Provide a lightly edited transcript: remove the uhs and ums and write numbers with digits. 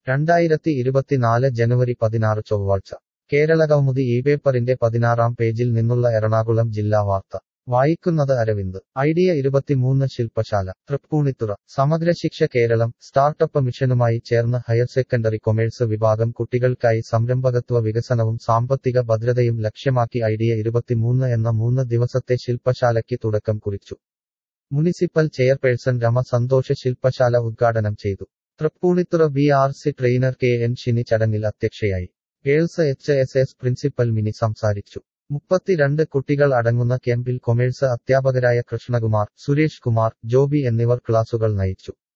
2024 ജനുവരി 16 ചൊവ്വാഴ്ച കേരളകൗമുദി പേപ്പറിന്റെ 16-ാം പേജിൽ നിന്നുള്ള എറണാകുളം ജില്ലാ വാർത്ത വായിക്കുന്നത് അരവിന്ദ്. ഐഡിയ 23 ശില്പശാല തൃപ്പൂണിത്തുറ. സമഗ്ര ശിക്ഷ കേരളം സ്റ്റാർട്ടപ്പ് മിഷനുമായി ചേർന്ന് ഹയർ സെക്കൻഡറി കൊമേഴ്സ് വിഭാഗം കുട്ടികൾക്കായി സംരംഭകത്വ വികസനവും സാമ്പത്തിക ഭദ്രതയും ലക്ഷ്യമാക്കി ഐഡിയ 23 എന്ന 3 ദിവസത്തെ ശില്പശാലയ്ക്ക് തുടക്കം കുറിച്ചു. മുനിസിപ്പൽ ചെയർപേഴ്സൺ രമ സന്തോഷ് ശില്പശാല ഉദ്ഘാടനം ചെയ്തു. Tripunithura BRC trainer KN Shini ചടങ്ങിൽ അധ്യക്ഷയായി. ഗേൾസ് HSS പ്രിൻസിപ്പൽ മിനി സംസാരിച്ചു. 32 കുട്ടികൾ അടങ്ങുന്ന ക്യാമ്പിൽ കൊമേഴ്സ് അധ്യാപകരായ കൃഷ്ണകുമാർ, സുരേഷ് കുമാർ, ജോബി എന്നിവർ ക്ലാസുകൾ നയിച്ചു.